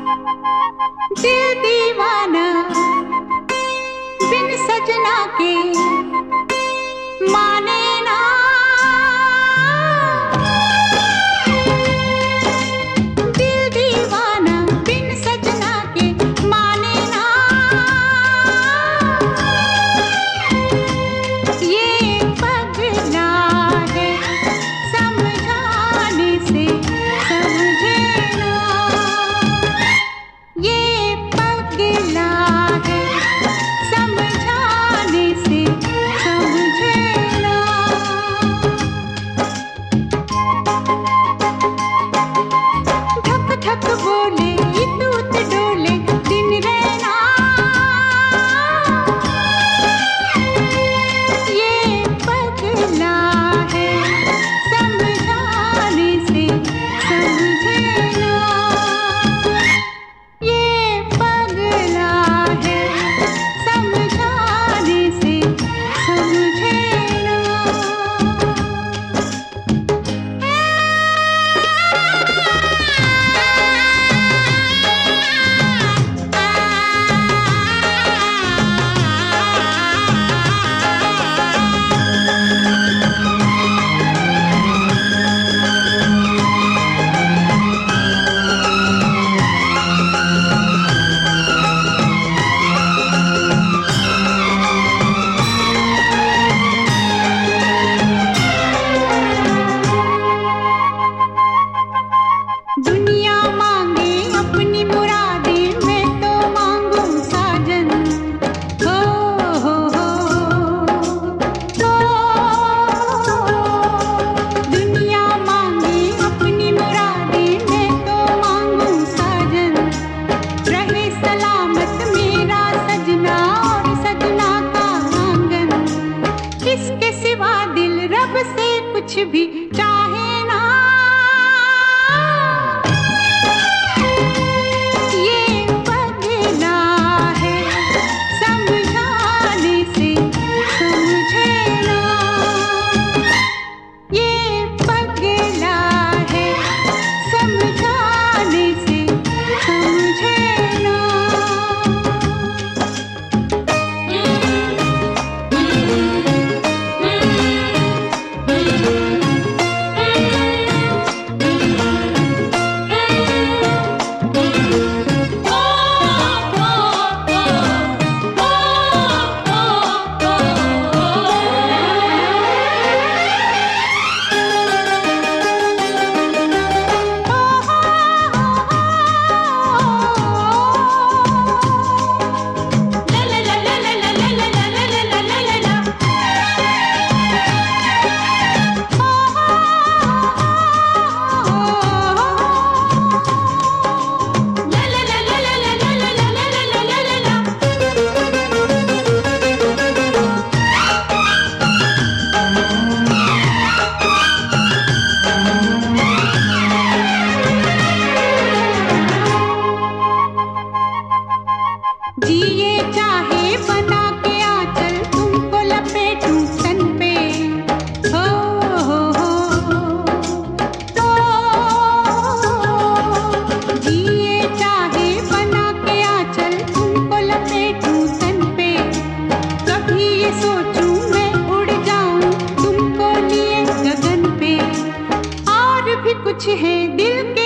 दिल दीवाना बिन सजना के माने ना। दिल दीवाना बिन सजना के माने ना। ये पगला है समझाने से समझे ना। ये पगला है समझाने से समझे ना। धक धक बोले इत उत डोले दिन रहना। ये पगला है समझाने से समझे ना। ये पगला है समझाने से समझे ना। दुनिया मांगे अपनी मुरादें मैं तो मांगू साजन। हो हो हो हो। दुनिया मांगे अपनी मुरादें मैं तो मांगू साजन। रहे सलामत मेरा सजना और सजना का आंगन। इसके सिवा दिल रब से कुछ भी चाहे ना। ये पगला है समझाने से समझे ना। ये पगला है समझाने से समझे ना। जिए चाहे बना के आंचल तुमको लपेटूं तन पे। हो जिए चाहे बना के आंचल तुमको लपेटूं तन पे। कभी ये सोचूं मैं उड़ जाऊं तुमको लिए गगन पे। और भी कुछ है दिल के